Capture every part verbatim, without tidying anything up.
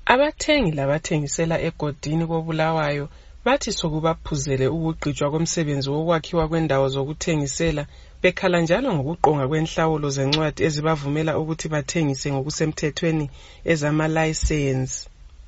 Abathengi labathengisela egodini koBulawayo bathi sokubaphuzele ukugqitshwa komsebenzi wokwakhiwa kwendawo zokuthengisela bekhala njalo ngokuqonga kwenhlawulo zencwadi ezibavumela ukuthi bathengise ngokusemthethweni ezama-license.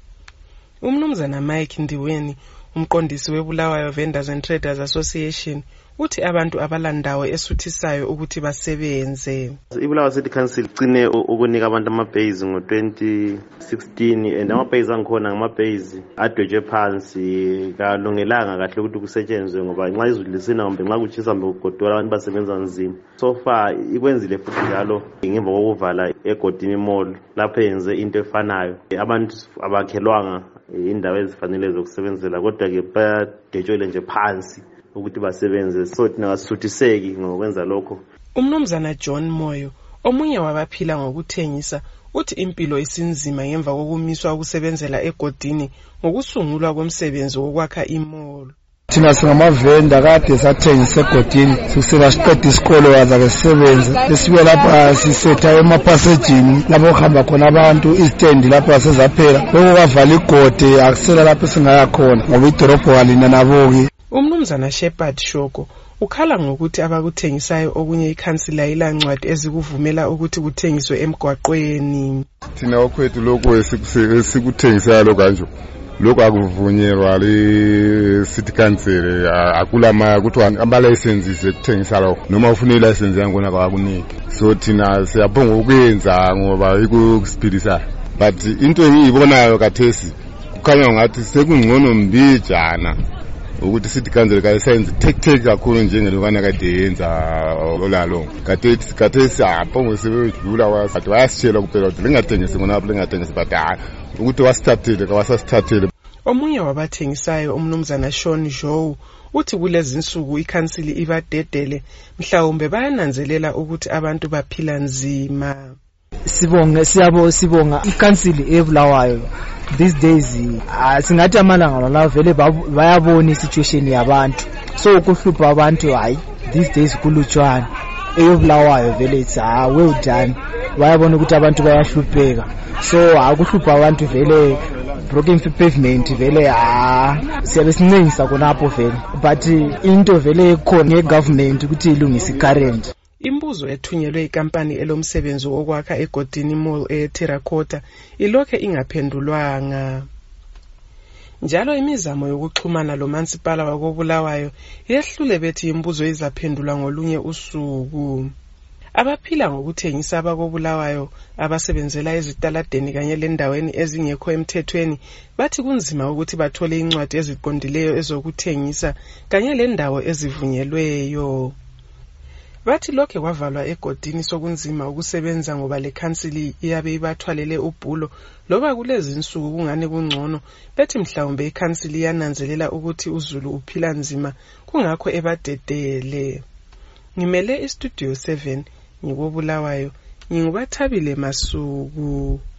Umnumzana Mike Ndiweni, umqondisi weBulawayo Vendors and Traders Association, uthi abantu abalandawo esuthisayo ukuthi basebenze. iBulawayo City Council cine ukunika abantu ama-base ngo twenty sixteen and ama-base angikhona ngama-base adwetshwe phansi kalungelanga kahle ukuthi kusetshenzwe ngoba nxa izulu lisina kumbe nxa kutshisa kumbe kugodola abantu basebenza nzima. So far ikwenzile futhi njalo ngemva kokuvala egodini mall lapho yenze into efanayo. Abantu abakhelwanga indawo ezifanele zokusebenzela kodwa ke badetshwele nje phansi ukuthi basebenze, so thina asuthiseki ngokwenza lokho. Umnumzana John Moyo, omunye wabaphila ngokuthengisa, uthi impilo isinzima ngemva kokumiswa ukusebenzela egodini ngokusungulwa komsebenzi wokwakha imall. Thina singamavenda kade sathengisa egodini sikusela siqeda isikolo waza ke sisebenze esibuye lapha sisetha emaphasejini lapho kuhamba khona abantu istand lapha sezaphela lokho kavala igode akusela lapho singaya khona ngoba idorobho kalina naboki. Umnumzana Shepherd Shoko ukhala ngokuthi abakuthengisayo okunye ikhansila ilancwadi ezikuvumela ukuthi kuthengiswe emgwaqweni. Thina okwethu lokho esikuthengisayo lo kanje lokho akuvunyelwa le City Council akulama kuthi ama licenses ekuthengisa lokho noma ufuna ilicense yangona akakuniki. So thina siyabonga ukuyenza ngoba ikusiphilisa, but into engiyibonayo kathesi kukhanya ngathi sekungcono mbijana ukuthi City Council kayisenze take kakhulu njengelokana kade yenza olalo. Kathesi kathesi abongo sebedlula wathi bayasitshela kuphela ukuthi lingathengisi ngona lapho lingathengisi but ukuthi wasithathile kawasasithathile. Omunye wabathengisayo umnumzana Sean Joe uthi kulezi insuku ikhansili ibadedele mhlawumbe bayananzelela ukuthi abantu baphila nzima. Sibonga siyabo sibonga ikhansili eBulawayo these days singathi amalanga la vele bayabona isituation yabantu, so ukuhlupha abantu hayi these days kulutshwana eBulawayo vele it's ah well done. Bayabona ukuthi abantu bayahlupheka, so akuhlupha abantu vele broken pavement vele ah siyabe sincengisa khonapho vele, but into vele ekhona egovernment ukuthi ilungise current. Imbuzo ethunyelwe ikampani elomsebenzi wokwakha egodini mall eTerracotta ilokhe ingaphendulwanga. Njalo imizamo yokuxhumana lomansipala wakoBulawayo yehlule bethi imbuzo izaphendulwa ngolunye usuku. Abaphila ngokuthengisa abakoBulawayo abasebenzela ezitaladeni kanye lendaweni ezingekho emthethweni bathi kunzima ukuthi bathole incwadi eziqondileyo ezokuthengisa kanye lendawo ezivunyelweyo. Bathi lokhe kwavalwa egodini sokunzima ukusebenza ngoba le council iyabe ibathwalele ubhulo loba kulezi insuku kungane kungcono, bethi mhlawumbe iCouncil yananzelela ukuthi uZulu uphila nzima kungakho ebadedele. Ngimele iStudio seven ngikoBulawayo, ngingubaThabile Masuku.